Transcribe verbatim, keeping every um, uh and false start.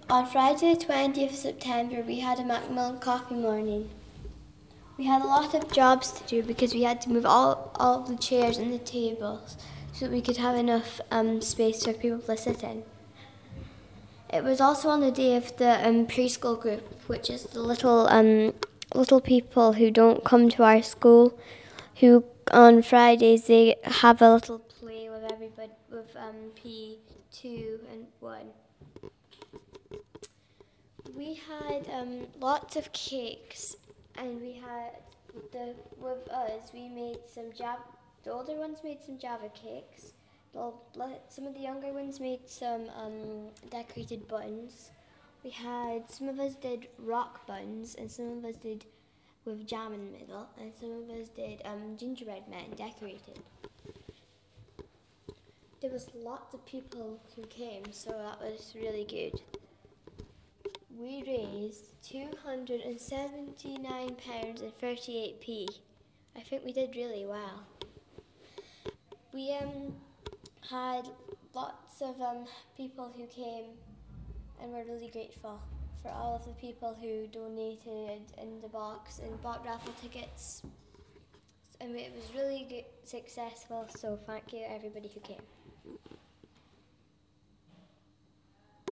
On Friday the twentieth of September we had a Macmillan coffee morning. We had a lot of jobs to do because we had to move all, all of the chairs and the tables so that we could have enough um, space for people to sit in. It was also on the day of the um, preschool group, which is the little um, little people who don't come to our school, who on Fridays they have a little play with everybody with um, P two and one. We had um, lots of cakes, and we had the with us. We made some java. The older ones made some Java cakes. The, some of the younger ones made some um, decorated buns. We had some of us did rock buns, and some of us did with jam in the middle, and some of us did um, gingerbread men decorated. There was lots of people who came, so that was really good. We raised two hundred seventy-nine pounds and thirty-eight p. I think we did really well. We um had lots of um people who came, and we're really grateful for all of the people who donated in the box and bought raffle tickets. And it was really good, successful, so thank you everybody who came.